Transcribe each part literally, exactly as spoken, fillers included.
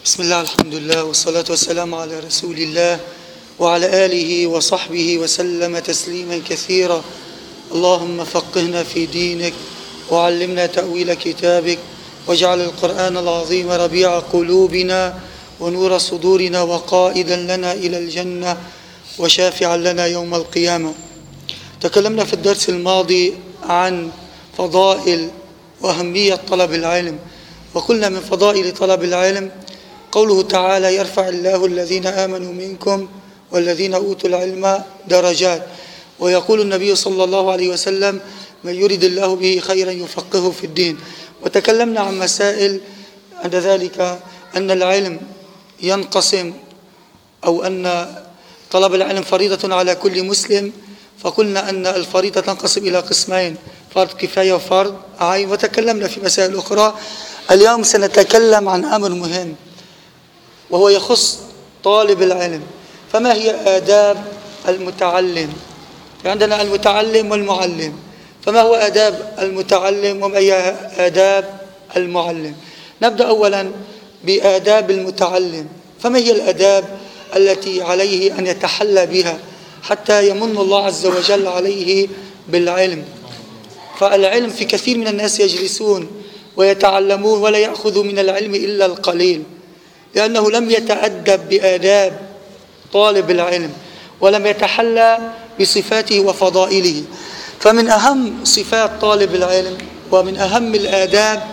بسم الله، الحمد لله، والصلاة والسلام على رسول الله وعلى آله وصحبه وسلم تسليما كثيرا. اللهم فقهنا في دينك وعلمنا تأويل كتابك، واجعل القرآن العظيم ربيع قلوبنا ونور صدورنا وقائدا لنا إلى الجنة وشافعا لنا يوم القيامة. تكلمنا في الدرس الماضي عن فضائل وأهمية طلب العلم، وقلنا من فضائل طلب العلم قوله تعالى: يرفع الله الذين آمنوا منكم والذين أوتوا العلم درجات. ويقول النبي صلى الله عليه وسلم: من يرد الله به خيرا يفقهه في الدين. وتكلمنا عن مسائل عند ذلك أن العلم ينقسم، أو أن طلب العلم فريضة على كل مسلم، فقلنا أن الفريضة تنقسم إلى قسمين: فرض كفاية وفرض عين. وتكلمنا في مسائل أخرى. اليوم سنتكلم عن أمر مهم وهو يخص طالب العلم. فما هي آداب المتعلم؟ عندنا المتعلم والمعلم، فما هو آداب المتعلم وما هي آداب المعلم؟ نبدأ أولا بآداب المتعلم. فما هي الآداب التي عليه أن يتحلى بها حتى يمن الله عز وجل عليه بالعلم؟ فالعلم في كثير من الناس يجلسون ويتعلمون ولا يأخذ من العلم إلا القليل، لأنه لم يتأدب بآداب طالب العلم ولم يتحلى بصفاته وفضائله. فمن أهم صفات طالب العلم ومن أهم الآداب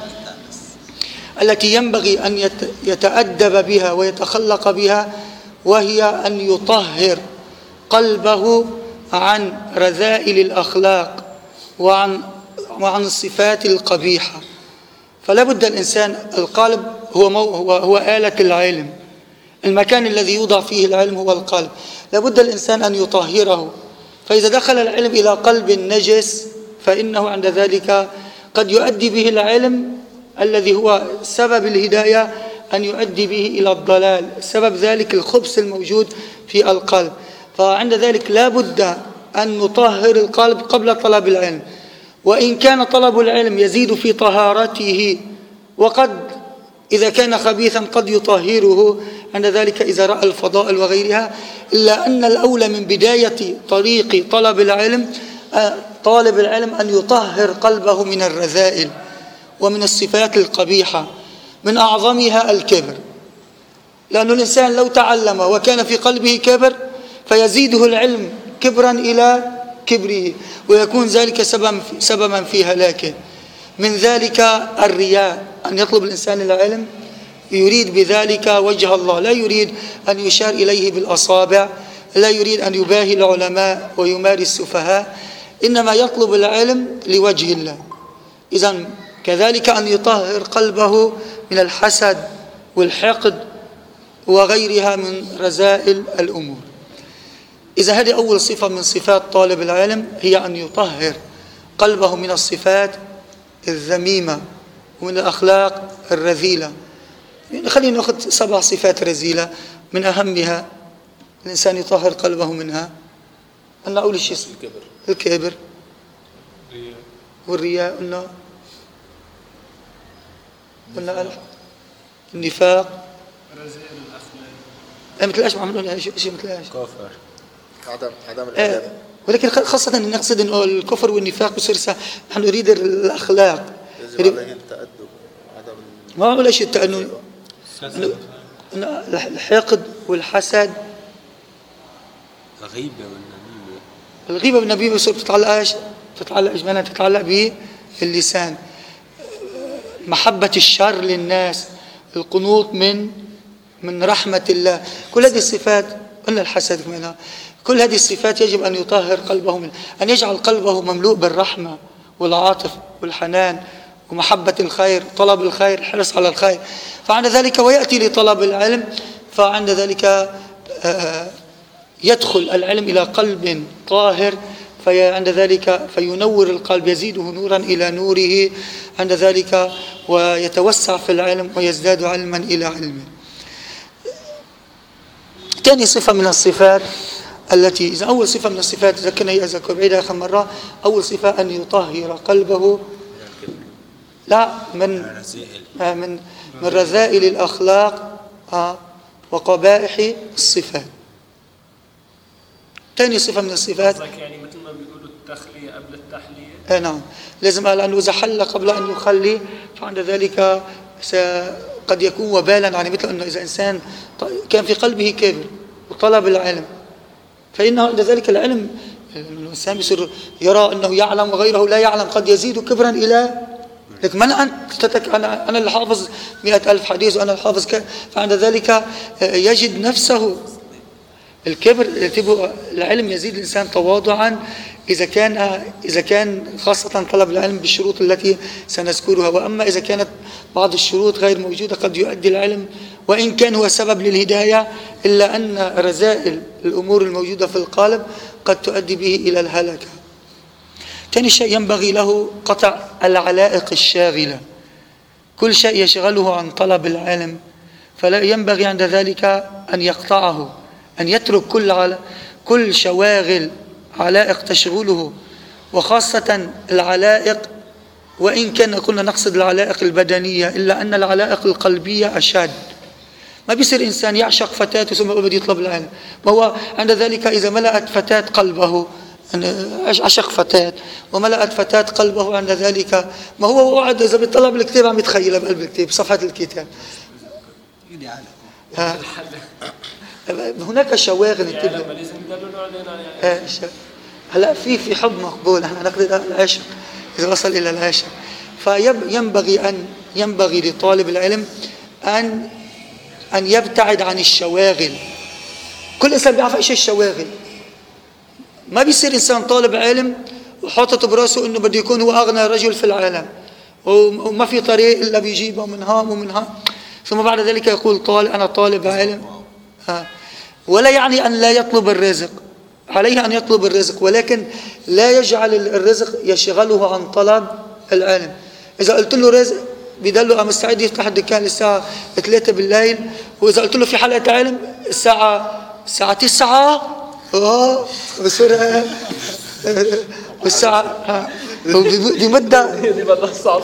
التي ينبغي أن يتأدب بها ويتخلق بها وهي أن يطهر قلبه عن رذائل الأخلاق وعن وعن الصفات القبيحة. فلا بد الإنسان، القلب هو, هو, هو آلة العلم، المكان الذي يوضع فيه العلم هو القلب. لا بد الإنسان أن يطهره، فإذا دخل العلم إلى قلب نجس فإنه عند ذلك قد يؤدي به العلم الذي هو سبب الهداية أن يؤدي به إلى الضلال، سبب ذلك الخبث الموجود في القلب. فعند ذلك لا بد أن نطهر القلب قبل طلب العلم. وإن كان طلب العلم يزيد في طهارته، وقد إذا كان خبيثا قد يطهره عند ذلك إذا رأى الفضائل وغيرها، إلا أن الأولى من بداية طريق طلب العلم طالب العلم أن يطهر قلبه من الرذائل ومن الصفات القبيحة، من أعظمها الكبر. لأن الإنسان لو تعلم وكان في قلبه كبر فيزيده العلم كبرا إلى كبره، ويكون ذلك سببا في هلاكه. من ذلك الرياء، أن يطلب الإنسان العلم يريد بذلك وجه الله، لا يريد أن يشار إليه بالأصابع، لا يريد أن يباهي العلماء ويماري السفهاء، إنما يطلب العلم لوجه الله. إذن كذلك أن يطهر قلبه من الحسد والحقد وغيرها من رذائل الأمور. إذا هذه أول صفة من صفات طالب العلم، هي أن يطهر قلبه من الصفات الذميمة ومن الأخلاق الرذيلة. يعني خلينا نأخذ سبع صفات رذيلة من أهمها الإنسان يطهر قلبه منها. أن أول شيء الكبر, الكبر والرياء، قلنا قلنا النفاق، مثل ايش ما عملوا شيء مثل ايش؟ كفر، عدم عدم الادب. آه. ولكن خاصة أن نقصد أن الكفر والنفاق بصير نحن نريد الأخلاق. يجب عليه التأدب، عدم ما هو لا شيء التأنن، الحقد والحسد، الغيبة والنميمة. الغيبة والنميمة بصير تتعلق ايش؟ تتعلق اجمالا تتعلق باللسان. محبة الشر للناس، القنوط من من رحمة الله، كل هذه الصفات. قلنا الحسد منها. كل هذه الصفات يجب أن يطهر قلبه منها، أن يجعل قلبه مملوء بالرحمة والعاطف والحنان ومحبة الخير، طلب الخير، الحرص على الخير. فعند ذلك ويأتي لطلب العلم، فعند ذلك يدخل العلم إلى قلب طاهر، فعند ذلك فينور القلب، يزيده نورا إلى نوره عند ذلك، ويتوسع في العلم ويزداد علما إلى علمه. ثاني صفة من الصفات التي إذا أول صفة من الصفات ذكرنا هي أذكر بعيدها آخر مرة. أول صفة أن يطهر قلبه لا من من من رذائل الأخلاق آه وقبائح الصفات. ثاني صفة من الصفات يعني مثل ما بيقولوا التخلية قبل التحلية. آه نعم، لازم قال أنه إذا حل قبل أن يخلي فعند ذلك قد يكون وبالا، يعني مثل أنه إذا إنسان كان في قلبه كبر وطلب العلم فإنه عند ذلك العلم الإنسان بيصير يرى أنه يعلم وغيره لا يعلم، قد يزيد كبرا إلى لك من أنت تتك أنا أنا اللي حافظ مئة ألف حديث وأنا اللي حافظ ك... فعند ذلك يجد نفسه الكبر. العلم يزيد الإنسان تواضعا إذا كان إذا كان خاصة طلب العلم بالشروط التي سنذكرها، وأما إذا كانت بعض الشروط غير موجودة قد يؤدي العلم وإن كان هو سبب للهداية، إلا أن رذائل الأمور الموجودة في القالب قد تؤدي به إلى الهلكة. ثاني شيء ينبغي له قطع العلائق الشاغلة، كل شيء يشغله عن طلب العلم فلا ينبغي عند ذلك أن يقطعه، أن يترك كل على كل شواغل علائق تشغله، وخاصة العلائق وإن كان قلنا نقصد العلائق البدنية إلا أن العلائق القلبية أشد. ما بيصير إنسان يعشق فتاة ثم بده يطلب العلم، ما هو عند ذلك إذا ملأت فتاة قلبه عشق فتاة وملأت فتاة قلبه عند ذلك ما هو قاعد إذا بيطلب الكتاب عم يتخيل بقلب الكتاب صفحة الكتاب. هناك شواغل انتبه. هلا في في حب مقبول، احنا نقصد العشق إذا وصل إلى العشق، فينبغي أن ينبغي لطالب العلم أن أن يبتعد عن الشواغل. كل إنسان بيعرف إيش الشواغل. ما بيصير إنسان طالب علم وحاطط براسه إنه بده يكون هو أغنى رجل في العالم وما في طريق إلا بيجيبه من هام ومن هام، ثم بعد ذلك يقول طالب أنا طالب علم. آه. ولا يعني أن لا يطلب الرزق، عليه أن يطلب الرزق ولكن لا يجعل الرزق يشغله عن طلب العلم. إذا قلت له رزق بيدله مستعد يفتح الدكان الساعة ثلاثة بالليل، وإذا قلت له في حلقة علم الساعة الساعة تسعة اه بصير والساعة بمدة يبلغ صعب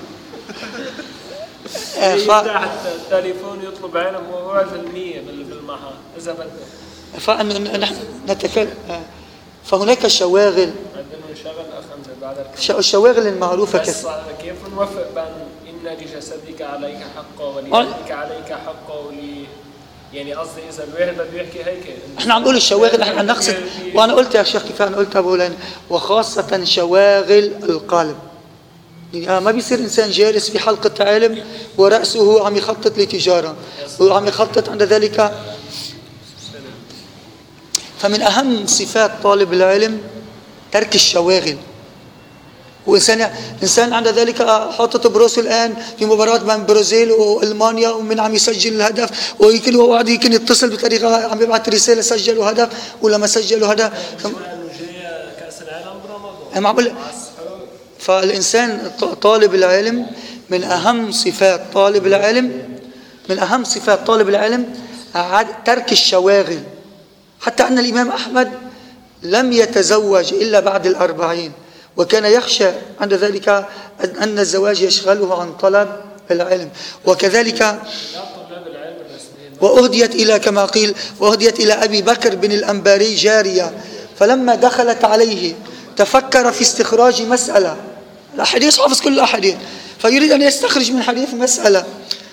يفتح التليفون يطلب علم وهو في المية بالمحا إذا بده. فأن نحن نتكلم فهناك الشواغل الشواغل المعروفة بس كيف نوفق بين إن لجسدك عليك حقا وليدك عليك حقا ولي يعني قصدي إذا الواحد بده يحكي هيك احنا عم نقول الشواغل احنا نقصد، وأنا قلت يا شيخ كيف أنا قلت أبو لين وخاصة شواغل القلب. يعني ما بيصير إنسان جالس في حلقة علم ورأسه عم يخطط لتجارة وعم يخطط عند ذلك. فمن أهم صفات طالب العلم ترك الشواغل. وإنسان إنسان عند ذلك حاطط براسه الآن في مباراة بين البرازيل وألمانيا ومن عم يسجل الهدف ويمكن هو قاعد يمكن يتصل بطريقة عم يبعث رسالة سجلوا هدف ولا ما سجلوا هدف. كأس العالم برمضان. فالإنسان طالب العلم من أهم صفات طالب العلم من أهم صفات طالب العلم ترك الشواغل. حتى أن الإمام أحمد لم يتزوج إلا بعد الأربعين، وكان يخشى عند ذلك أن الزواج يشغله عن طلب العلم. وكذلك وأهديت إلى كما قيل وأهديت إلى أبي بكر بن الأنباري جارية، فلما دخلت عليه تفكر في استخراج مسألة، الأحاديث حافظ كل الأحاديث فيريد أن يستخرج من حديث مسألة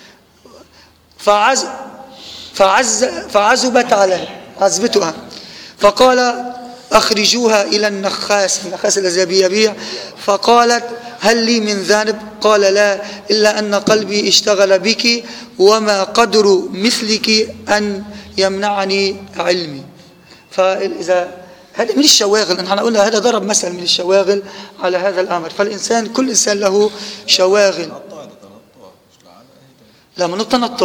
فعز فعز فعزبت عليه عزبتها فقال أخرجوها إلى النخاس النخاس الذي يبيع، فقالت هل لي من ذنب؟ قال لا إلا أن قلبي اشتغل بك وما قدر مثلك أن يمنعني علمي. فإذا هذا من الشواغل، نحن قلنا هذا ضرب مثل من الشواغل على هذا الأمر. فالإنسان كل إنسان له شواغل. لا من التنطع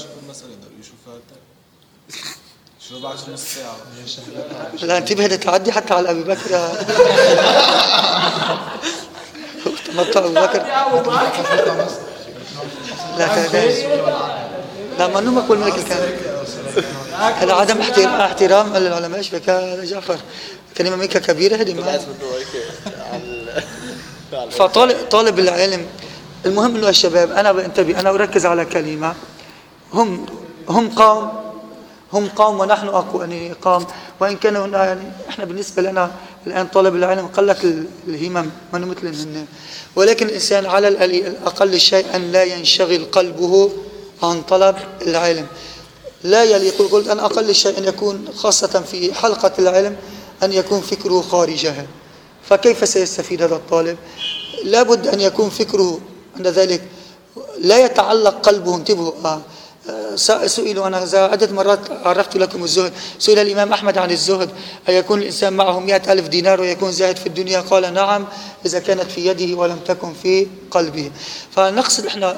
لا انتبه هذا تعدي حتى على أبي بكر تنطع أبو بكر لا لا ما نمك والملك الكامل هذا عدم احترام للعلماء. ايش بك يا جعفر؟ كلمة منك كبيرة هذه ما فطالب طالب العلم المهم انه الشباب انا بنتبه انا اركز على كلمة هم هم قوم هم قوم ونحن أقوى يعني قوم، وإن كانوا يعني إحنا بالنسبة لنا الآن طلب العلم قلت الهمم من مثلهم، ولكن الإنسان على الأقل شيء أن لا ينشغل قلبه عن طلب العلم. لا يليق، قلت أن أقل شيء أن يكون خاصة في حلقة العلم أن يكون فكره خارجها. فكيف سيستفيد هذا الطالب؟ لابد أن يكون فكره عند ذلك لا يتعلق قلبه. انتبهوا، آه. سئلوا، أنا عدة مرات عرفت لكم الزهد، سئل الإمام أحمد عن الزهد: أيكون الإنسان معه مئة ألف دينار ويكون زاهد في الدنيا؟ قال: نعم، إذا كانت في يده ولم تكن في قلبه. فنقصد إحنا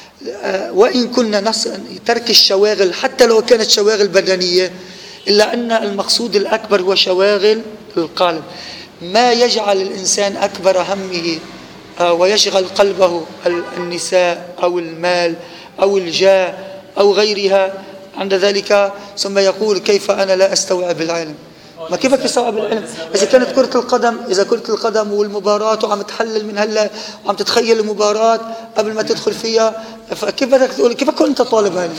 وإن كنا ترك الشواغل حتى لو كانت شواغل بدنية، إلا أن المقصود الأكبر هو شواغل القلب. ما يجعل الإنسان أكبر همه ويشغل قلبه النساء أو المال أو الجاه أو غيرها عند ذلك، ثم يقول: كيف أنا لا أستوعب العلم؟ ما كيف تستوعب العلم إذا كانت كرة القدم إذا كرة القدم والمباراة وعم تحلل من هلا وعم تتخيل المباراة قبل ما تدخل فيها؟ فكيف بدك تقول كيف كنت أنت طالب علم؟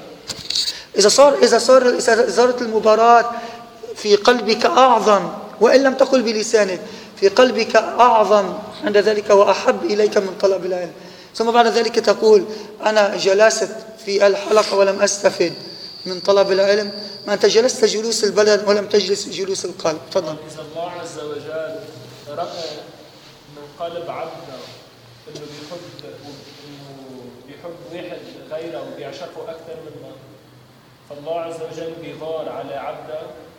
إذا صار إذا صار إذا صارت المباراة في قلبك أعظم، وإن لم تقل بلسانك، في قلبك أعظم عند ذلك وأحب إليك من طلب العلم، ثم بعد ذلك تقول: أنا جلست في الحلقة ولم أستفد من طلب العلم. ما أنت جلست جلوس البدن ولم تجلس جلوس القلب. تفضل. إذا الله عز وجل رأى من قلب عبده إنه بيحب إنه بيحب واحد غيره وبيعشقه أكثر منه، فالله عز وجل بيغار على عبده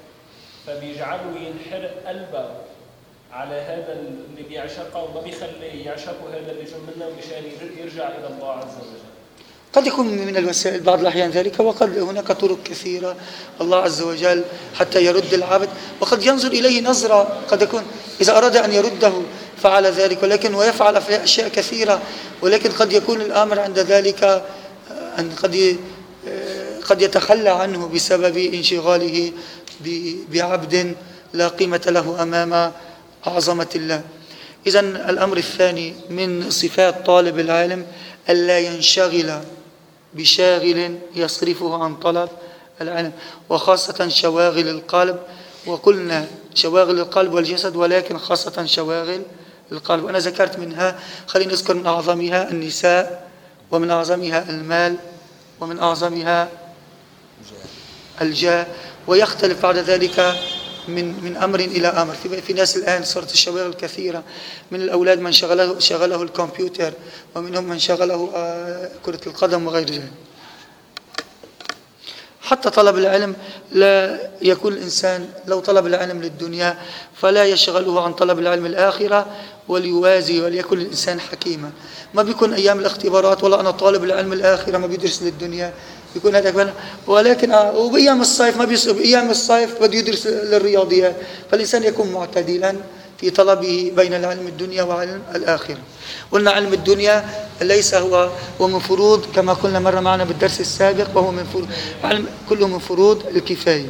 فبيجعله ينحرق قلبه على هذا اللي بيعشقه وما بيخليه يعشقه هذا اللي جو منه مشان يرجع إلى الله عز وجل. قد يكون من الوسائل بعض الأحيان ذلك، وقد هناك طرق كثيرة الله عز وجل حتى يرد العبد، وقد ينظر إليه نظرة، قد يكون إذا أراد أن يرده فعل ذلك، ولكن ويفعل في أشياء كثيرة، ولكن قد يكون الأمر عند ذلك أن قد قد يتخلى عنه بسبب انشغاله بعبد لا قيمة له أمام عظمة الله. إذن الأمر الثاني من صفات طالب العلم ألا ينشغل بشاغل يصرفه عن طلب العلم، وخاصة شواغل القلب. وقلنا شواغل القلب والجسد، ولكن خاصة شواغل القلب، وأنا ذكرت منها، خلينا نذكر من أعظمها النساء، ومن أعظمها المال، ومن أعظمها الجاه، ويختلف بعد ذلك من من أمر إلى أمر. في, في ناس الآن صارت الشواغل كثيرة، من الأولاد من شغله شغله الكمبيوتر، ومنهم من شغله كرة القدم وغير ذلك. حتى طلب العلم لا يكون الإنسان لو طلب العلم للدنيا فلا يشغله عن طلب العلم الآخرة، وليوازي وليكن الإنسان حكيما. ما بيكون أيام الاختبارات والله أنا طالب العلم الآخرة ما بيدرس للدنيا، يكون هذا، ولكن وبأيام الصيف ما بيصير، بأيام الصيف بده يدرس للرياضيات. فالإنسان يكون معتدلا في طلبه بين العلم الدنيا وعلم الآخرة. قلنا علم الدنيا ليس هو ومن فروض، كما قلنا مرة معنا بالدرس السابق، وهو من فروض علم، كله من فروض الكفاية.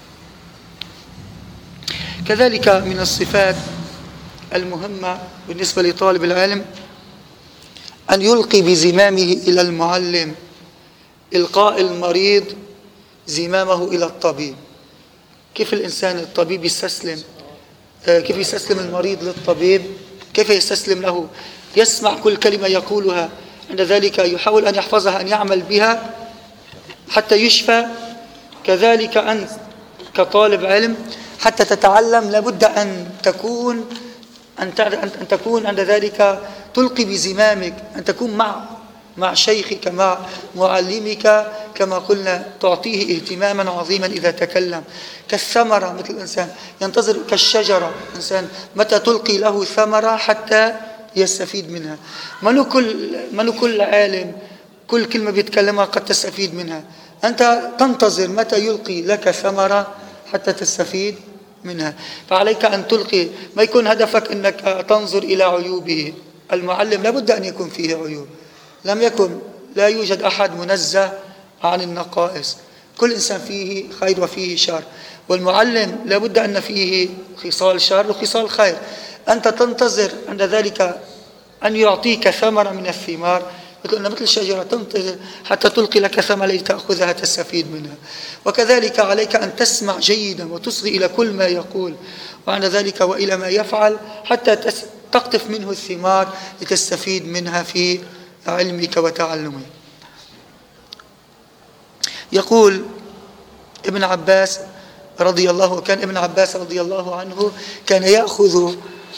كذلك من الصفات المهمة بالنسبة لطالب العلم أن يلقي بزمامه إلى المعلم، إلقاء المريض زمامه إلى الطبيب. كيف الإنسان الطبيب يستسلم، كيف يستسلم المريض للطبيب، كيف يستسلم له، يسمع كل كلمة يقولها، عند ذلك يحاول أن يحفظها، أن يعمل بها حتى يشفى. كذلك أنت كطالب علم حتى تتعلم لابد أن تكون أن أن تكون عند ذلك تلقي بزمامك، أن تكون مع مع شيخك مع معلمك، كما قلنا تعطيه اهتماما عظيما إذا تكلم. كالثمرة، مثل الإنسان ينتظر، كالشجرة إنسان متى تلقي له ثمرة حتى يستفيد منها. من كل من كل عالم كل كلمة بيتكلمها قد تستفيد منها، أنت تنتظر متى يلقي لك ثمرة حتى تستفيد منها. فعليك أن تلقي، ما يكون هدفك أنك تنظر إلى عيوبه. المعلم لابد أن يكون فيه عيوب، لم يكن لا يوجد أحد منزه عن النقائص، كل إنسان فيه خير وفيه شر، والمعلم لابد أن فيه خصال شر وخصال خير. أنت تنتظر عند ذلك أن يعطيك ثمرة من الثمار، مثل مثل الشجرة تنتظر حتى تلقي لك ثمرة لتأخذها تستفيد منها. وكذلك عليك أن تسمع جيدا وتصغي إلى كل ما يقول، وعند ذلك وإلى ما يفعل حتى تقطف منه الثمار لتستفيد منها في علمك وتعلمك. يقول ابن عباس رضي الله كان ابن عباس رضي الله عنه كان يأخذ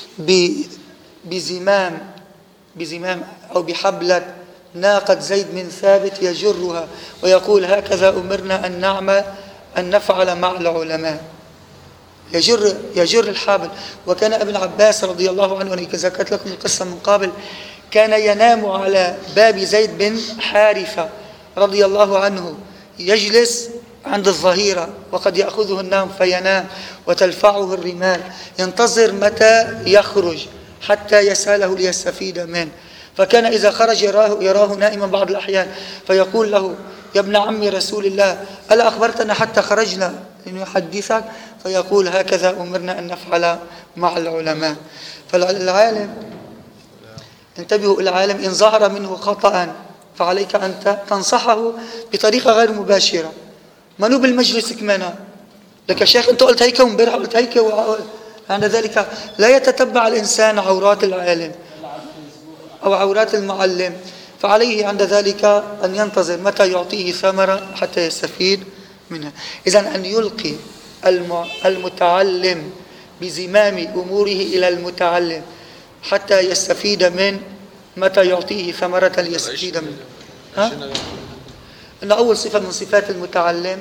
بزمام بزمام أو بحبلة ناقة زيد بن ثابت يجرها ويقول هكذا أمرنا أن نعمل أن نفعل مع العلماء. يجر يجر الحبل. وكان ابن عباس رضي الله عنه، أنا ذكرت لكم القصة من قبل، كان ينام على باب زيد بن حارثة رضي الله عنه، يجلس عند الظهيرة وقد يأخذه النوم فينام وتلفعه الرمال، ينتظر متى يخرج حتى يسأله ليستفيد منه. فكان إذا خرج يراه, يراه نائما بعض الأحيان فيقول له يا ابن عم رسول الله ألا أخبرتنا حتى خرجنا لنحدثك؟ فيقول هكذا أمرنا أن نفعل مع العلماء. فالعالم انتبهوا، العالم إن ظهر منه خطأ فعليك أن تنصحه بطريقة غير مباشرة، منو بالمجلس كمانا لك يا شيخ أنت قلت هيك ومبارح قلت هيك. عند ذلك لا يتتبع الإنسان عورات العالم أو عورات المعلم، فعليه عند ذلك أن ينتظر متى يعطيه ثمرة حتى يستفيد منها. إذن أن يلقي المتعلم بزمام أموره إلى المتعلم حتى يستفيد من متى يعطيه ثمرة ليستفيد منه. ها؟ إن أول صفة من صفات المتعلم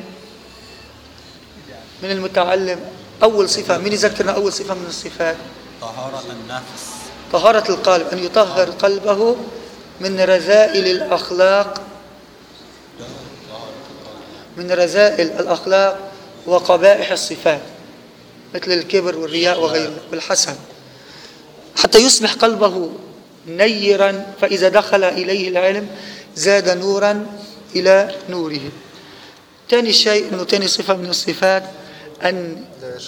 من المتعلم أول صفة، من يذكرنا أول صفة من الصفات؟ طهارة النفس، طهارة القلب، أن يطهر قلبه من رذائل الأخلاق من رذائل الأخلاق وقبائح الصفات مثل الكبر والرياء وغيره والحسد، حتى يصبح قلبه نيرا، فإذا دخل إليه العلم زاد نورا إلى نوره. ثاني شيء أنه ثاني صفة من الصفات أن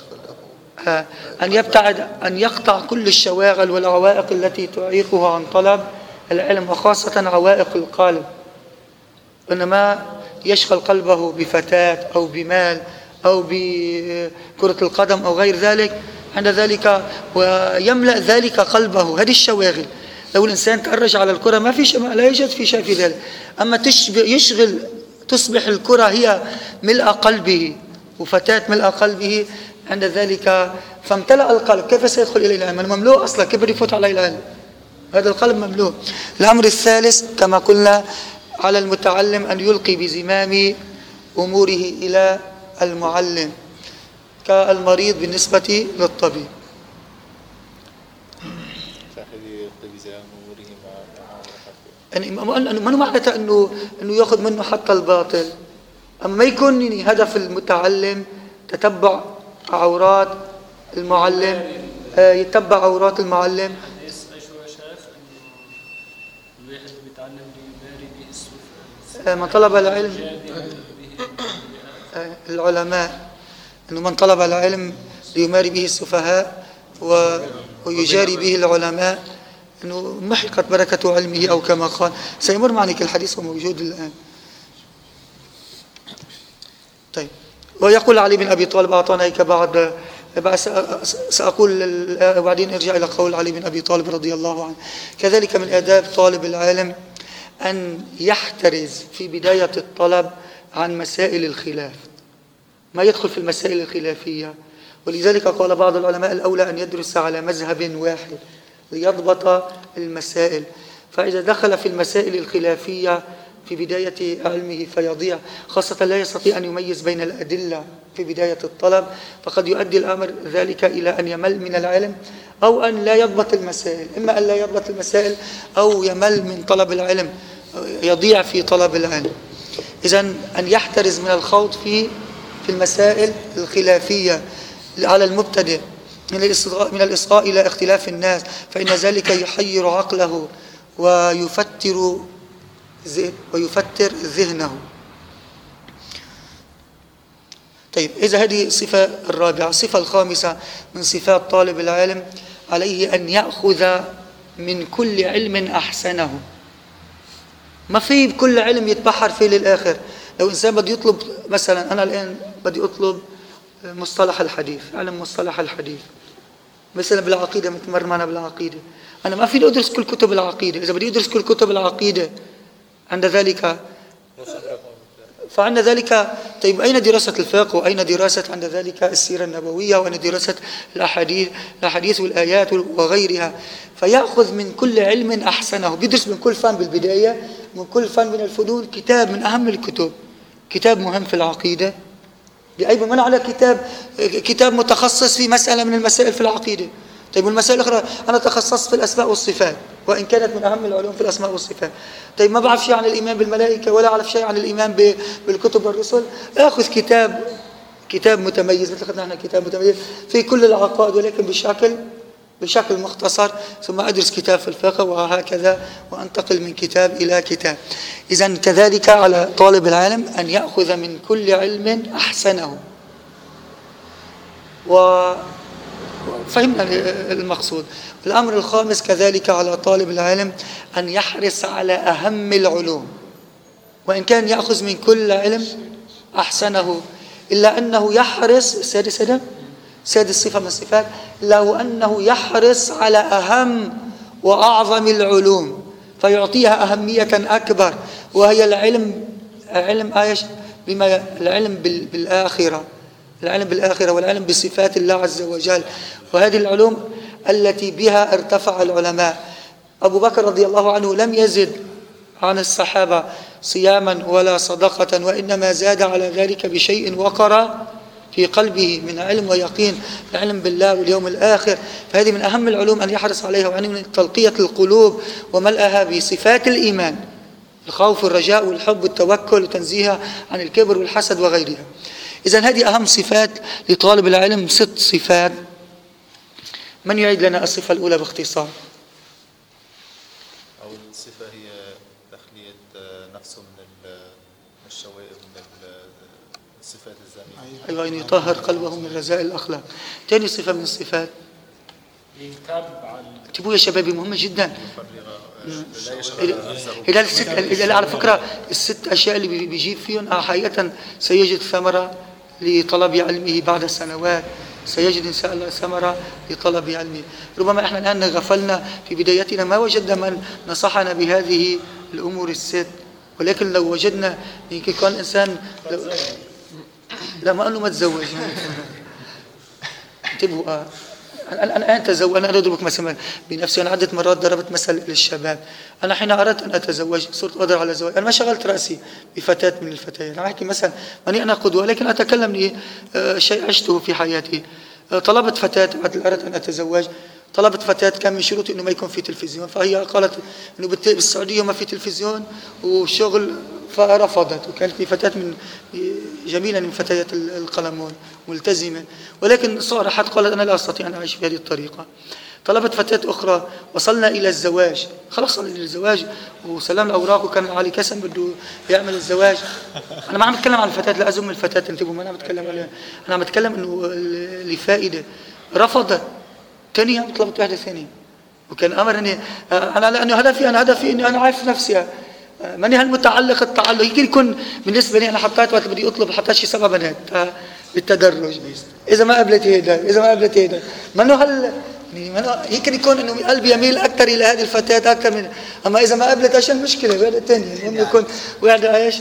أن يبتعد أن يقطع كل الشواغل والعوائق التي تعيقه عن طلب العلم، وخاصة عوائق القلب. إنما يشغل قلبه بفتاة أو بمال أو بكرة القدم أو غير ذلك، عند ذلك ويملأ ذلك قلبه هذه الشواغل. لو الإنسان تأرج على الكرة ما في شيء، لا يوجد في شيء في ذلك، أما يشغل تصبح الكرة هي ملء قلبه وفتاة ملء قلبه، عند ذلك فامتلأ القلب، كيف سيدخل إليه العلم؟ مملوء أصلا، كيف يفوت عليه العلم؟ هذا القلب مملوء. الأمر الثالث كما قلنا على المتعلم أن يلقي بزمام أموره إلى المعلم كالمريض بالنسبة للطبيب. يعني ما معناته أنه أنه يأخذ منه حتى الباطل، أما ما يكون هدف المتعلم تتبع عورات المعلم، يتبع عورات المعلم. من طلب العلم العلماء، أنه من طلب العلم ليماري به السفهاء ويجاري به العلماء أنه محقت بركة علمه، أو كما قال سيمر معك الحديث وموجود الآن. طيب، ويقول علي بن أبي طالب أعطانا هيك بعد سأقول وبعدين ارجع إلى قول علي بن أبي طالب رضي الله عنه. كذلك من آداب طالب العلم أن يحترز في بداية الطلب عن مسائل الخلاف، ما يدخل في المسائل الخلافية. ولذلك قال بعض العلماء الأولى أن يدرس على مذهب واحد ليضبط المسائل، فإذا دخل في المسائل الخلافية في بداية علمه فيضيع، خاصة لا يستطيع أن يميز بين الأدلة في بداية الطلب، فقد يؤدي الأمر ذلك إلى أن يمل من العلم أو أن لا يضبط المسائل، إما أن لا يضبط المسائل أو يمل من طلب العلم، يضيع في طلب العلم. إذن أن يحترز من الخوض في في المسائل الخلافية على المبتدئ من الإصغاء من الإصغاء إلى اختلاف الناس، فإن ذلك يحير عقله ويفتر ويفتر ذهنه. طيب، إذا هذه الصفة الرابعة. الصفة الخامسة من صفات طالب العلم عليه أن يأخذ من كل علم أحسنه. ما في بكل علم يتبحر فيه للآخر. لو إنسان بده يطلب مثلا، أنا الآن بدي أطلب مصطلح الحديث، علم مصطلح الحديث مثلا بالعقيدة، متمر معنا بالعقيدة، أنا ما فيني أدرس كل كتب العقيدة. إذا بدي أدرس كل كتب العقيدة عند ذلك فعند ذلك طيب أين دراسة الفقه، وأين دراسة عند ذلك السيرة النبوية، وأين دراسة الأحاديث الأحاديث والآيات وغيرها؟ فيأخذ من كل علم أحسنه، بيدرس من كل فن بالبداية، من كل فن من الفنون كتاب من أهم الكتب، كتاب مهم في العقيدة، بأي من على كتاب كتاب متخصص في مسألة من المسائل في العقيدة. طيب والمسائل الأخرى أنا تخصصت في الأسماء والصفات، وإن كانت من أهم العلوم في الأسماء والصفات. طيب ما بعرف شيء عن الإيمان بالملائكة، ولا أعرف شيء عن الإيمان بالكتب والرسل، أخذ كتاب كتاب متميز، مثل أخذنا احنا كتاب متميز في كل العقائد ولكن بشكل بشكل مختصر، ثم أدرس كتاب في الفقه وهكذا، وأنتقل من كتاب إلى كتاب. إذن كذلك على طالب العلم أن يأخذ من كل علم أحسنه. وفهمنا المقصود. الأمر الخامس كذلك على طالب العلم أن يحرص على أهم العلوم، وإن كان يأخذ من كل علم أحسنه، إلا أنه يحرص سادس سادس سادس صفة من الصفات، إلا أنه يحرص على أهم وأعظم العلوم فيعطيها أهمية أكبر، وهي العلم علم آيش بما العلم بالآخرة، العلم بالآخرة والعلم بصفات الله عز وجل. وهذه العلوم التي بها ارتفع العلماء. أبو بكر رضي الله عنه لم يزد عن الصحابة صياما ولا صدقة، وإنما زاد على ذلك بشيء وقر في قلبه من علم ويقين، العلم بالله واليوم الآخر. فهذه من أهم العلوم أن يحرص عليها، وأن من تلقية القلوب وملأها بصفات الإيمان، الخوف والرجاء والحب والتوكل، وتنزيهها عن الكبر والحسد وغيرها. إذن هذه أهم صفات لطالب العلم، ست صفات. من يعيد لنا الصفة الأولى باختصار؟ أول صفة هي تخلية نفسه من الشوائب، من الصفات الذميمة. أيوة، أن يطهر قلبه من رذائل الأخلاق. ثاني صفة من الصفات يتابع. اكتبوا يا شبابي، مهمة جدا. إذا الست إذا على فكرة الست أشياء اللي بيجيب فيهم حقيقة سيجد ثمرة لطلب علمه بعد سنوات، سيجد إن شاء الله ثمرة لطلب علمه. ربما إحنا الآن غفلنا في بدايتنا، ما وجدنا من نصحنا بهذه الأمور الست، ولكن لو وجدنا يمكن كان إنسان لو... لا ما قال له ما تزوج انتبهوا. أنا أنا أتزوج، أنا أضربك مثلا بنفسي. أنا عدة مرات ضربت مثل للشباب. أنا حين أردت أن أتزوج صرت أقدر على الزواج، أنا ما شغلت رأسي بفتاة من الفتيات. أنا أحكي مثلا ماني أنا قدوة، لكن أتكلم لي شيء عشته في حياتي. طلبت فتاة، أردت أن أتزوج، طلبت فتاة كان من شروطي إنه ما يكون في تلفزيون، فهي قالت إنه بالسعودية ما في تلفزيون وشغل، فرفضت. وكانت في فتاة من جميلة من فتيات القلمون، ملتزمة، ولكن صارحت قالت أنا لا أستطيع أن أعيش بهذه الطريقة. طلبت فتاة أخرى، وصلنا إلى الزواج، خلاص صلنا إلى الزواج وسلام الأوراق، وكان علي كسم بده يعمل الزواج. أنا ما عم بتكلم عن الفتاة، لا أزم الفتاة، انتبهوا، ما أنا بتكلم عليها، أنا عم بتكلم إنه لفائدة. رفضت. ثاني يوم طلبت واحدة ثانية، وكان أمر إني أنا لأنه هدفي أنا هدفي إني أنا عارف نفسي، ماني هالمتعلق التعلق. يمكن يكون بالنسبة لي أنا حطيت وقت بدي أطلب حطيت شي سبع بنات بالتدرج، إذا ما قبلت هيدا إذا ما قبلت هيدا منه هل يمكن يكون إنه قلبي يميل أكثر إلى هذه الفتاة أكثر من، أما إذا ما قبلت عشان مشكلة وهذا الثاني. المهم يكون وعد إيش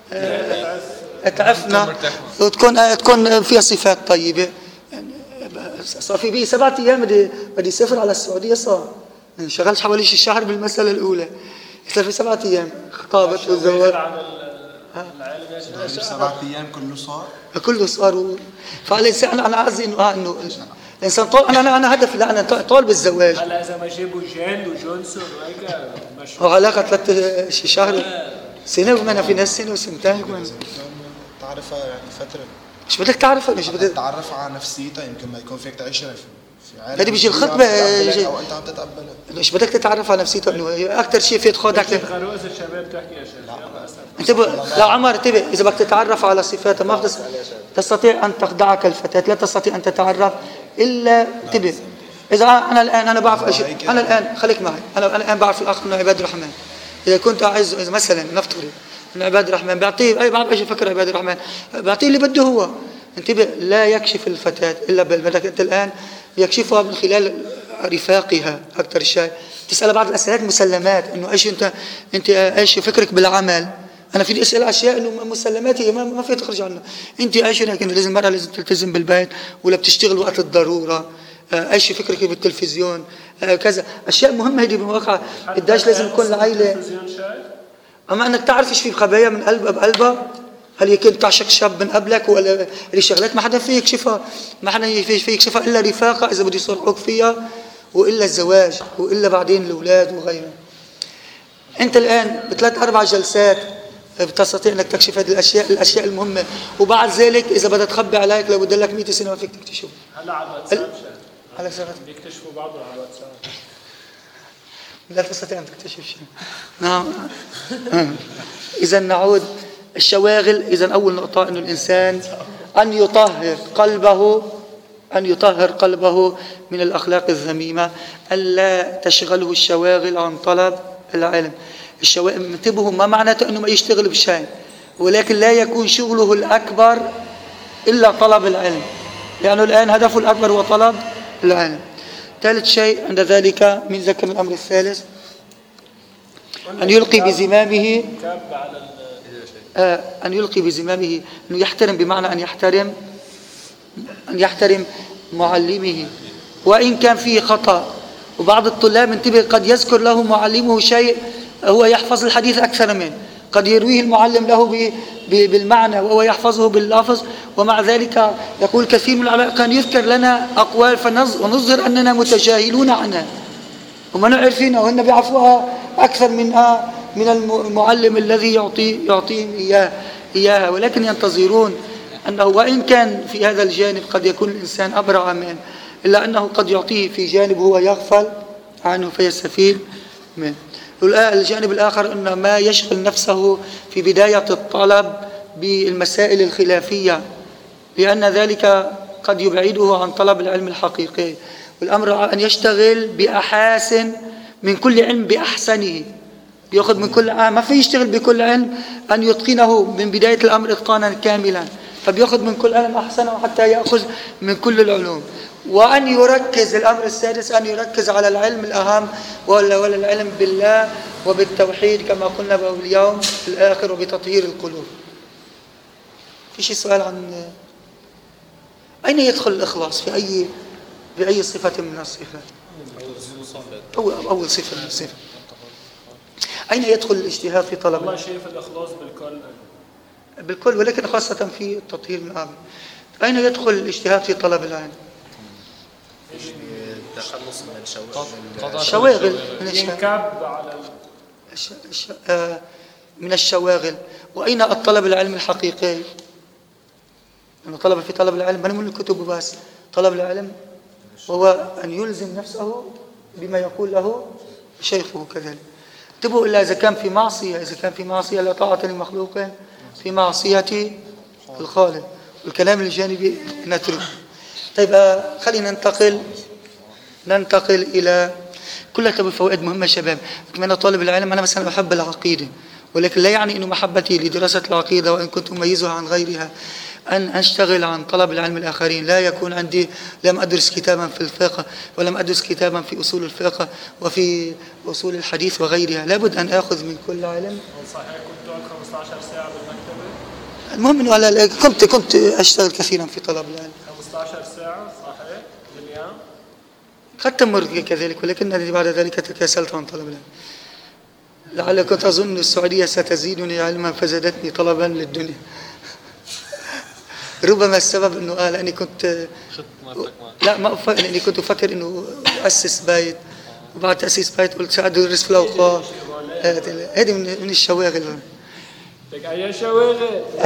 تعفنا وتكون تكون فيها صفات طيبة. صار في بي سبعة أيام بدي بدي سافر على السعودية، صار شغلت حوالي شي شهر بالمسألة الأولى، صار في سبعة أيام خطابت والزواج. سبعة أيام كله صار كله صار. فالإنسان أنا قصدي إنه آه إنه الإنسان طول أنا أنا أنا هدفي، لا أنا طول بالزواج. هلا إذا ما جابوا جاند وجونسون وهيك مش وعلاقة ثلاث شي شهر سنة، وما في ناس سنة وسنتين كمان. تعرفها يعني فترة، مش بدك تعرفها، مش بدك تعرف على نفسيتها، يمكن ما يكون فيك تعيشها في عالم هذه بيجي الخطبة او انت عم تتقبلها. مش بدك تتعرف على نفسيته، انه اكثر شيء في تخدعك. غروز الشباب تحكي يا شيخ. انتبه لا عمر، انتبه، اذا بدك تتعرف على صفاتها ما بتس... تستطيع ان تخدعك الفتاة، لا تستطيع ان تتعرف الا انتبه. اذا انا الان انا بعرف اشياء، انا الان خليك معي، انا انا الان بعرف الاخ انه عباد الرحمن، إذا كنت عايز إذا مثلا نفترض أن عباد الرحمن بيعطيه أي بعض إيش يفكر عباد الرحمن بيعطيه اللي بده هو. انتبه، لا يكشف الفتاة إلا بالملك. أنت الآن يكشفها من خلال رفاقها أكثر شيء. تسأل بعض الأسئلة مسلمات إنه إيش أنت أنت إيش فكرك بالعمل. أنا في أسأل أشياء إنه مسلمات هي ما ما في تخرج عنها. أنت إيش لكن لازم المرأة لازم تلتزم بالبيت ولا بتشتغل وقت الضرورة. إيش فكرك بالتلفزيون كذا أشياء مهمة هذه بالواقع. قديش لازم يكون العائلة. أما أنك تعرف إيش في خبايا من قلب بقلبها. هل يمكن تعشق شاب من قبلك ولا اللي شغلات ما حدا فيه يكشفها. ما حدا فيه يكشفها إلا رفاقة إذا بده يصرحوك فيها وإلا الزواج وإلا بعدين الأولاد وغيرها. أنت الآن بثلاث أربع جلسات بتستطيع أنك تكشف هذه الأشياء الأشياء المهمة. وبعد ذلك إذا بدها تخبي عليك لو بدها لك مئة سنة ما فيك تكتشفه. هلا على الواتساب على سنة بيكتشفوا بعضهم على الواتساب. لا تستطيع أن تكتشف شيء. نعم. إذا نعود الشواغل. إذا أول نقطة إنه الإنسان أن يطهر قلبه أن يطهر قلبه من الأخلاق الذميمة. ألا تشغله الشواغل عن طلب العلم. الشواغل انتبهوا ما معناته إنه ما يشتغل بشيء ولكن لا يكون شغله الأكبر إلا طلب العلم لأنه الآن هدفه الأكبر هو طلب العلم. ثالث شيء عند ذلك من ذكر الأمر الثالث أن يلقي بزمامه آه أن يلقي بزمامه أنه يحترم بمعنى أن يحترم أن يحترم معلمه وإن كان فيه خطأ. وبعض الطلاب انتبه قد يذكر له معلمه شيء هو يحفظ الحديث أكثر منه. قد يرويه المعلم له بالمعنى وهو يحفظه باللفظ ومع ذلك يقول كثير من العلماء كان يذكر لنا أقوال ونظهر أننا متجاهلون عنها وما نعرفينها وإن بيعرفوها أكثر من من المعلم الذي يعطي يعطيهم إياه إياها ولكن ينتظرون أنه وإن كان في هذا الجانب قد يكون الإنسان أبرع منه إلا أنه قد يعطيه في جانب هو يغفل عنه فيستفيد منه. الجانب الآخر أن ما يشغل نفسه في بداية الطلب بالمسائل الخلافية لأن ذلك قد يبعده عن طلب العلم الحقيقي. والأمر أن يشتغل بأحاسن من كل علم بأحسنه. يأخذ من كل ما في يشتغل بكل علم أن يتقنه من بداية الأمر إتقانا كاملا فبيأخذ من كل علم أحسنه حتى يأخذ من كل العلوم. وأن يركز الأمر السادس أن يركز على العلم الأهم ولا ولا العلم بالله وبالتوحيد كما قلنا اليوم في الآخر وبتطهير القلوب. في شيء سؤال عن أين يدخل الإخلاص في أي بأي صفة من الصفات؟ أول أول صفة من الصفات. أين يدخل الاجتهاد في طلب الله شايف الإخلاص بالكل بالكل ولكن خاصة في التطهير من الأعمال. أين يدخل الاجتهاد في طلب العلم؟ التخلص من الشواغل الشواغل من ينكب على الش... الش... آه من الشواغل. وأين الطلب العلم الحقيقي؟ أنه طلب في طلب العلم ما من الكتب بس. طلب العلم وهو أن يلزم نفسه بما يقول له شيخه كذلك. انتبهوا إلا إذا كان في معصية إذا كان في معصية لا طاعة لمخلوق في معصية الخالق. والكلام الجانبي نتركه. طيب خلينا ننتقل ننتقل إلى كلها تبقى فوائد مهمة شباب. كمان طالب العلم أنا مثلا أحب العقيدة ولكن لا يعني أنه محبتي لدراسة العقيدة وإن كنت أميزها عن غيرها أن أشتغل عن طلب العلم الآخرين. لا يكون عندي لم أدرس كتابا في الفقه ولم أدرس كتابا في أصول الفقه وفي أصول الحديث وغيرها. لابد أن أخذ من كل علم. صحيح كنت أقعد خمسة عشر ساعة بالمكتبة. المهم أنه على كنت كنت أشتغل كثيرا في طلب العلم. خمسة عشر ساعة صحيح باليوم. قد تمر كذلك ولكنني بعد ذلك تكاسلت عن طلب العلم. لعل كنت أظن السعودية ستزيدني علما فزادتني طلبا للدنيا. ربما السبب أنه آه لأني كنت لا ما أفكر لأني كنت أفكر أنه أسس بيت وبعد تأسيس بيت قلت سأدرس في الأوقاف. هذه من الشواغل. أي شواغل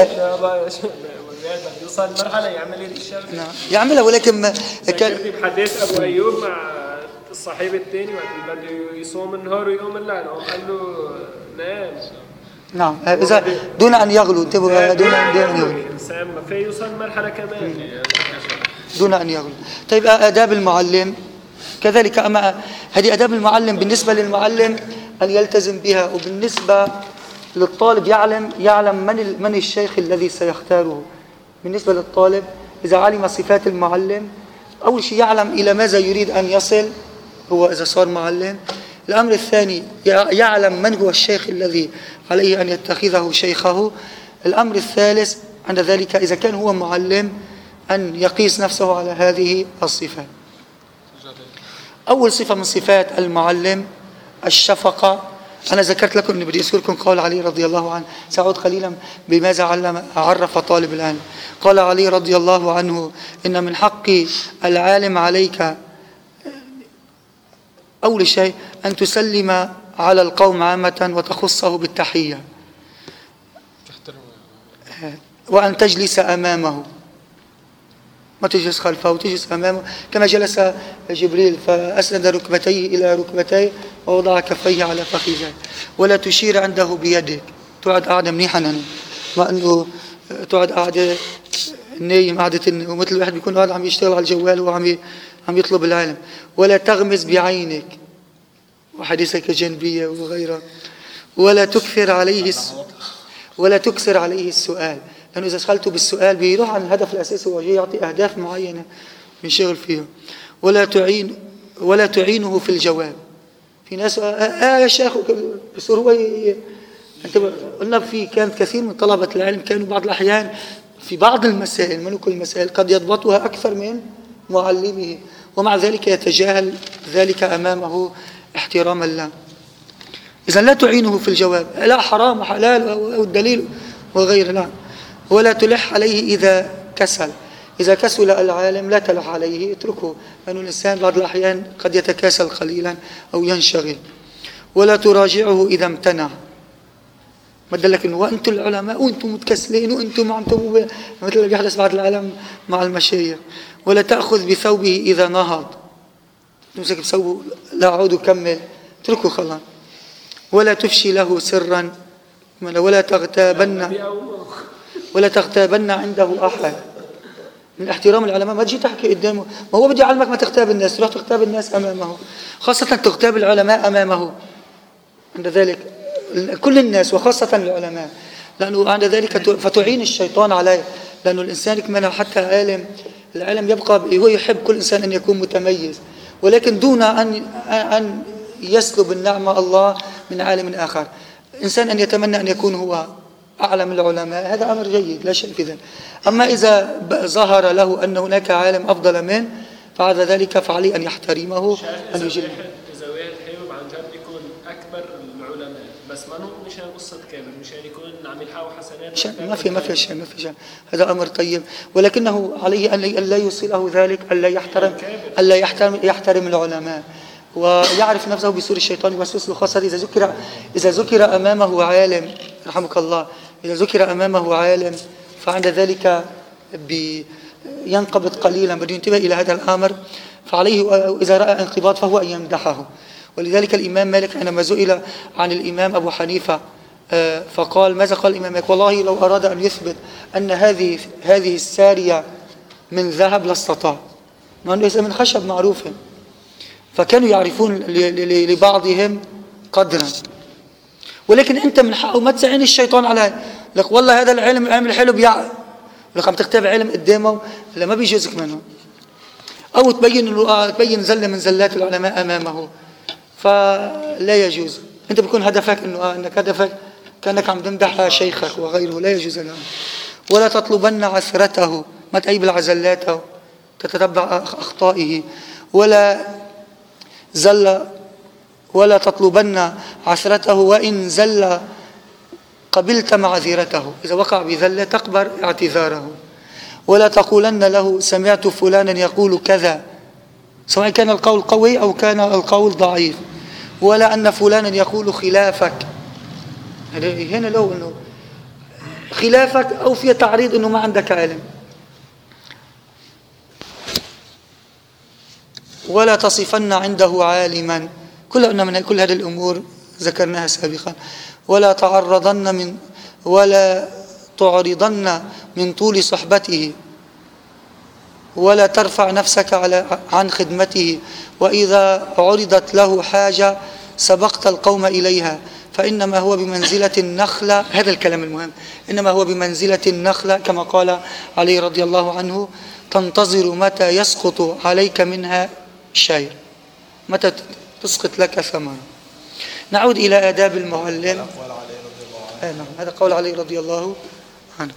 يوصل مرحلة يعمل هذه الشغلة. نعم يعملها ولكن كان بحديث أبو أيوب مع الصحيب الثاني وقت بده يصوم النهار ويقوم الليل قال له نام. نعم إذا دون أن يغلو انتبهوا دون أن يغلو. الإنسان ما في يوصل مرحلة كمان دون أن يغلو. طيب آداب المعلم كذلك. أما هذه آداب المعلم بالنسبة للمعلم أن يلتزم بها. وبالنسبة للطالب يعلم يعلم من من الشيخ الذي سيختاره. بالنسبة للطالب إذا علم صفات المعلم أول شيء يعلم إلى ماذا يريد أن يصل هو إذا صار معلم. الأمر الثاني يعلم من هو الشيخ الذي عليه أن يتخذه شيخه. الأمر الثالث عند ذلك إذا كان هو معلم أن يقيس نفسه على هذه الصفات. أول صفة من صفات المعلم الشفقة. أنا ذكرت لكم أني بدي أذكركم قول علي رضي الله عنه. سأعود قليلا بماذا علم عرف طالب العلم. قال علي رضي الله عنه إن من حق العالم عليك أول شيء أن تسلم على القوم عامة وتخصه بالتحية وأن تجلس أمامه، ما تجلس خلفه وتجلس أمامه كما جلس جبريل فأسند ركبتيه إلى ركبتيه ووضع كفيه على فخذيه. ولا تشير عنده بيدك، تقعد قاعدة منيحة أنا ما أنه تقعد قاعدة نايم قاعدة ومثل الواحد بيكون قاعد عم يشتغل على الجوال وعم عم يطلب العلم. ولا تغمز بعينك وحديثك جنبية وغيرها. ولا تكثر عليه ولا تكثر عليه السؤال، لأنه إذا دخلته بالسؤال بيروح عن الهدف الأساسي وجاي يعطي أهداف معينة بينشغل فيها. ولا تعين ولا تعينه في الجواب. في ناس آه, آه يا شيخ بصير هو أنت قلنا في كانت كثير من طلبة العلم كانوا بعض الأحيان في بعض المسائل من كل المسائل قد يضبطها أكثر من معلمه ومع ذلك يتجاهل ذلك أمامه احتراما له. إذن لا تعينه في الجواب، لا حرام وحلال أو الدليل وغير لا. ولا تلح عليه إذا كسل. إذا كسل العالم لا تلح عليه، اتركه، لأن الإنسان بعض الأحيان قد يتكاسل قليلا أو ينشغل. ولا تراجعه إذا امتنع. ما دلك إنه وأنتم العلماء وأنتم متكسلين وأنتم ما عمتم مثل اللي بيحدث بعض العالم مع المشايخ. ولا تأخذ بثوبه إذا نهض، تمسك بثوبه لا أعود وكمل، اتركه خلاص. ولا تفشي له سرا. ولا تغتابن ولا تغتابن عنده أحد. من احترام العلماء ما تجي تحكي قدامه، ما هو بدي يعلمك ما تغتاب الناس، تروح تغتاب الناس أمامه، خاصة تغتاب العلماء أمامه. عند ذلك كل الناس وخاصة العلماء، لأنه عند ذلك فتعين الشيطان عليه، لأنه الإنسان كمان حتى عالم العلم يبقى هو يحب كل إنسان أن يكون متميز، ولكن دون أن أن يسلب النعمة الله من عالم آخر. إنسان أن يتمنى أن يكون هو أعلم العلماء هذا أمر جيد لا شيء في ذلك. أما إذا ظهر له أن هناك عالم أفضل منه فعلى ذلك فعليه أن يحترمه أن يجيب. إذا واحد حابب عن جد يكون أكبر العلماء بس ما هو مشان قصة كامل، مشان يكون عم يلحقوا حسنات ما في ما في شيء ما في شيء، هذا أمر طيب، ولكنه عليه أن لا يوصله ذلك، ألا يحترم ألا يحترم يحترم العلماء ويعرف نفسه بسور الشيطان يوسوس له، خاصة إذا ذكر إذا ذكر أمامه عالم رحمك الله، إذا ذكر أمامه عالم فعند ذلك ينقبض قليلا، بده ينتبه إلى هذا الأمر. فعليه إذا رأى انقباض فهو أن يمدحه. ولذلك الإمام مالك عندما سئل عن الإمام أبو حنيفة فقال ماذا قال الإمام مالك؟ والله لو أراد أن يثبت أن هذه هذه السارية من ذهب لاستطاع، مع أنه ليس من خشب معروف، فكانوا يعرفون لبعضهم قدرا، ولكن أنت من حقه ما تسعين الشيطان عليه، لك والله هذا العلم العلم الحلو بيع لك عم تختبر علم قدامه لا ما بيجوزك منه، أو تبين له تبين زلة من زلات العلماء أمامه فلا يجوز. أنت بيكون هدفك إنه أنك هدفك كأنك عم تمدح شيخك وغيره، لا يجوز الآن. ولا تطلبن عثرته، ما تعيب العزلاته تتتبع أخطائه. ولا زل ولا تطلبن عثرته وإن زل قبلت معذرته، إذا وقع بذلة تقبل اعتذاره. ولا تقولن له سمعت فلانا يقول كذا، سواء كان القول قوي أو كان القول ضعيف. ولا أن فلانا يقول خلافك، هنا لو أنه خلافك أو في تعريض أنه ما عندك علم. ولا تصفن عنده عالما، كلنا من كل هذه الأمور ذكرناها سابقا. ولا تعرضن من ولا تعرضن من طول صحبته، ولا ترفع نفسك على عن خدمته، وإذا عرضت له حاجة سبقت القوم إليها، فإنما هو بمنزلة النخلة. هذا الكلام المهم، إنما هو بمنزلة النخلة كما قال علي رضي الله عنه: تنتظر متى يسقط عليك منها شيء، متى تسقط لك ثمرة. نعود إلى آداب المعلم. آه نعم، هذا قول علي رضي الله عنه.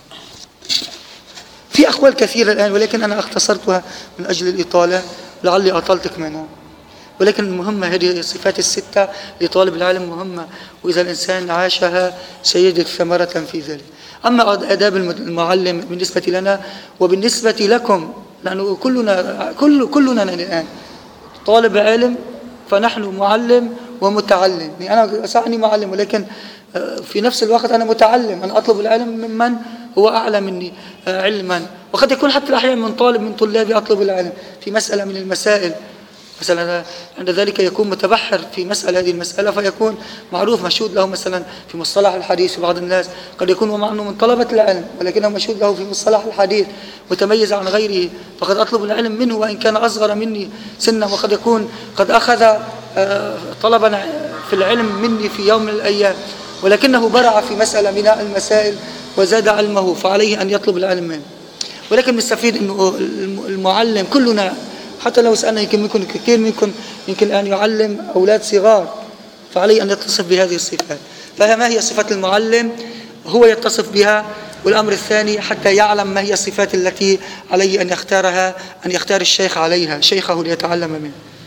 في أقوال كثيرة الآن، ولكن أنا اختصرتها من أجل الإطالة، لعلي أطلتك منها. ولكن المهمة هذه الصفات الستة لطالب العلم مهمة، وإذا الإنسان عاشها سيجد ثمرة في ذلك. أما آداب المعلم بالنسبة لنا وبالنسبة لكم، لأنه كلنا كل كلنا الآن طالب علم، فنحن معلم ومتعلم. يعني أنا صحني معلم، ولكن في نفس الوقت أنا متعلم، أنا أطلب العلم ممن هو أعلى مني علما، وقد يكون حتى أحيانا من طالب من طلابي أطلب العلم في مسألة من المسائل، مثلا عند ذلك يكون متبحر في مسألة هذه المسألة، فيكون معروف مشهود له مثلا في مصطلح الحديث. وبعض الناس قد يكون هو معه من طلبة العلم، ولكنه مشهود له في مصطلح الحديث متميز عن غيره، فقد أطلب العلم منه وإن كان أصغر مني سنا، وقد يكون قد أخذ طلبا في العلم مني في يوم من الأيام، ولكنه برع في مسألة من المسائل وزاد علمه، فعليه أن يطلب العلم منه. ولكن نستفيد أنه المعلم كلنا، حتى لو سألنا يمكن منكم كثير منكم يمكن أن يعلم أولاد صغار، فعليه أن يتصف بهذه الصفات. فما هي صفة المعلم؟ هو يتصف بها. والأمر الثاني حتى يعلم ما هي الصفات التي عليه أن يختارها، أن يختار الشيخ عليها، شيخه ليتعلم منه.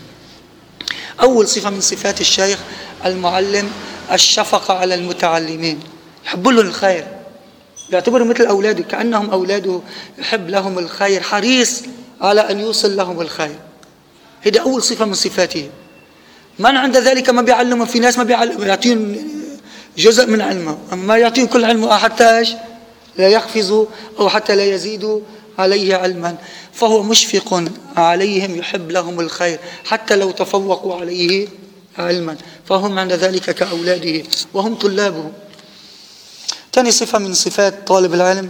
أول صفة من صفات الشيخ المعلم الشفقة على المتعلمين، يحب لهم الخير، يعتبرهم مثل أولاده، كأنهم أولاده، يحب لهم الخير، حريص على أن يوصل لهم الخير. هذه أول صفة من صفاته. من عند ذلك ما بيعلمهم، في ناس ما بيعلم يعطيهم جزء من علمه، أما ما يعطيهم كل علمه حتى لا يحفظوا أو حتى لا يزيدوا عليه علما، فهو مشفق عليهم، يحب لهم الخير حتى لو تفوقوا عليه علما، فهم عند ذلك كأولاده وهم طلابه. ثاني صفة من صفات طالب العلم: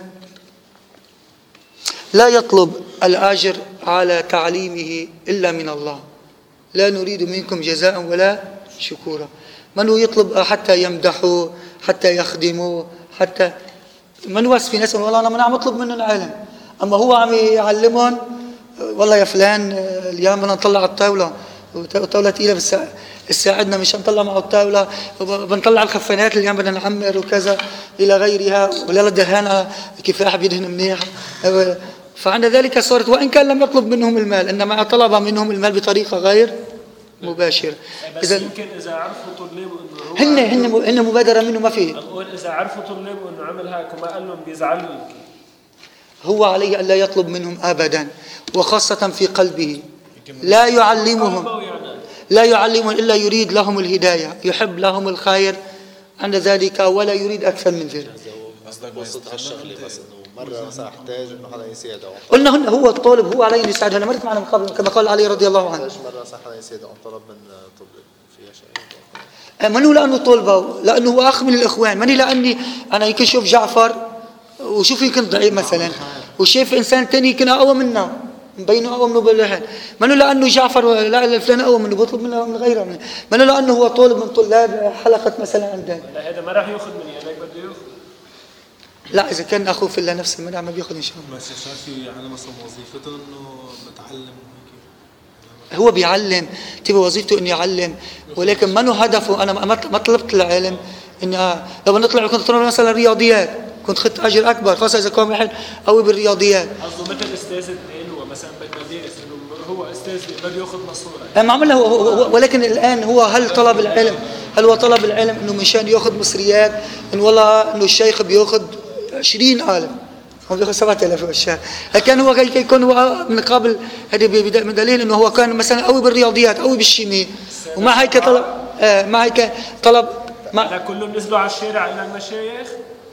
لا يطلب الأجر على تعليمه إلا من الله، لا نريد منكم جزاء ولا شكورا. من هو يطلب حتى يمدحوا، حتى يخدموا، حتى من واسف في ناس والله أنا من عم أطلب منه العلم، أما هو عم يعلمهم والله يا فلان اليوم بدنا نطلع على الطاولة، والطاولة تقيلة بس تساعدنا مش نطلع معه الطاولة، بنطلع الخفانات اللي اليوم بدنا نعمر وكذا إلى غيرها، ولا دهانها كفاح بيدهن منيح. فعند ذلك صارت وإن كان لم يطلب منهم المال، إنما طلب منهم المال بطريقة غير مباشرة. بس يمكن إذا عرفوا طلابه هن إنه هن هن مبادرة منه ما فيه. أقول إذا عرفوا طلابه إنه عمل هيك وما قال لهم بيزعلوا، هو عليه أن لا يطلب منهم أبدا، وخاصة في قلبه. لا يعلمهم لا يعلمهم إلا يريد لهم الهداية، يحب لهم الخير عند ذلك ولا يريد أكثر من ذلك. قصدك بصدق الشغلة، بس إنه مرة مثلا احتاج إنه حدا يساعده. قلنا هن هو الطالب هو عليه أن يساعده. أنا مرت معنا من قبل كما قال علي رضي الله عنه. مرة مثلا حدا يساعده أن طلب من طلب فيها شيء. منو لأنه طلبه، لأنه هو أخ من الإخوان، مني لأني أنا يمكن شوف جعفر وشوف يمكن ضعيف مثلا، وشايف إنسان تاني يمكن أقوى منه، مبينه أقوى منه باللحن، منو لأنه جعفر لا الفلان أقوى منه بطلب منه من غيره، منو لأنه هو طالب من طلاب حلقة مثلا عندنا. لا هذا ما راح ياخذ مني، هذاك بده ياخذ. لا إذا كان أخوه في الله نفس المنع ما بياخذ إن شاء الله. بس شايف يعني مثلا وظيفته إنه متعلم، هو بيعلم، تبي وظيفته إنه يعلم، ولكن منو هدفه. أنا ما طلبت العلم إني لو نطلع كنت طلب مثلا رياضيات كنت خدت أجر أكبر، خاصة إذا كان واحد قوي بالرياضيات. قصده مثل أستاذ الدين هو مثلا بالمدارس إنه هو أستاذ بده ياخذ مصورة. أنا عملها هو, هو ولكن الآن هو هل طلب العلم هل هو طلب العلم إنه مشان يأخذ مصريات، إنه والله إنه الشيخ بيأخذ عشرين ألف هو بيأخذ سبعة آلاف في الشهر، لكن هو كي يكون هو من قبل هذا من دليل إنه هو كان مثلا قوي بالرياضيات قوي بالشيمياء، ومع هيك طلب آه مع هيك طلب ما كلهم نزلوا على الشارع إلى المشايخ.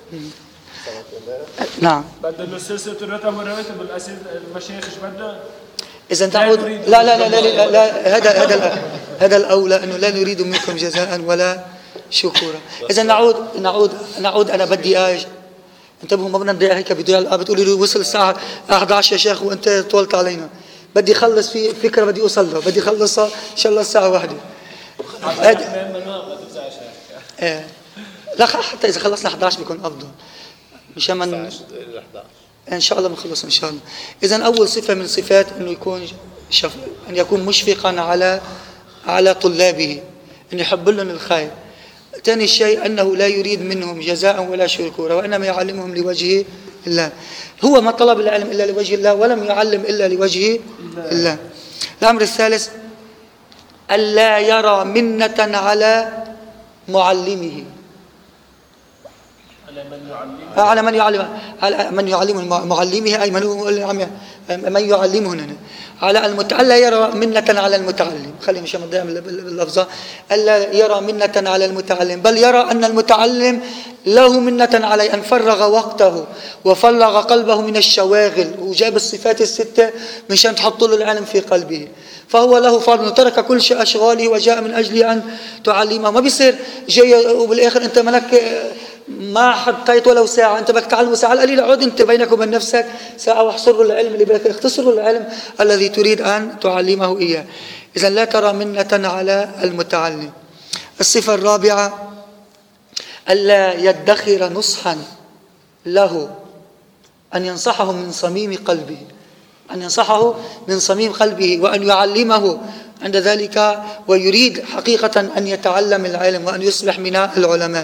نعم. بدل سلسلة الرتب والرواتب الأساس المشايخ إيش بدنا؟ إذا تعود لا لا لا لا, لا, لا هذا هذا هذا الأولى إنه لا نريد منكم جزاء ولا شكورا. إذا نعود نعود نعود أنا بدي إيش؟ انتبهوا ما بدنا نضيع هيك بضيع الآب بتقولي لي وصل الساعة أحد عشر يا شيخ وأنت طولت علينا. بدي أخلص في فكرة بدي أوصل له، بدي أخلصها إن شاء الله الساعة واحدة. هذا- ممنوع ما تفزعش هيك. آه. لا حتى إذا خلصنا إحدى عشر بيكون أفضل مشان من إحدى عشر إلى إحدى عشر. إن شاء الله بنخلص إن شاء الله. إذا أول صفة من صفات إنه يكون شف... أن يكون مشفقا على على طلابه، أن يحب لهم الخير. ثاني شيء أنه لا يريد منهم جزاء ولا شكورا، وإنما يعلمهم لوجه الله. هو ما طلب العلم إلا لوجه الله، ولم يعلم إلا لوجه الله. الأمر الثالث ألا يرى منة على معلمه، على من يعلمه. على من يعلم على من يعلمه معلمه، أي من من يعلمه هنا، على المت... ألا يرى منة على المتعلم. خلي مش مضيع باللفظة. ألا يرى منة على المتعلم، بل يرى أن المتعلم له منة عليه، أن فرغ وقته وفرغ قلبه من الشواغل، وجاب الصفات الستة مشان تحط له العلم في قلبه. فهو له فضل، ترك كل شيء أشغاله وجاء من أجل أن تعلمه. ما بيصير جاي وبالآخر أنت ملك ما حطيت ولو ساعة، أنت بدك تعلمه ساعة القليلة، عود أنت بينك وبين نفسك ساعة واحصر له العلم اللي بدك، اختصر له العلم الذي تريد أن تعلمه إياه. إذا لا ترى منة على المتعلم. الصفة الرابعة ألا يدخر نصحا له، أن ينصحه من صميم قلبه، أن ينصحه من صميم قلبه، وأن يعلمه عند ذلك، ويريد حقيقة أن يتعلم العلم وأن يصبح من العلماء.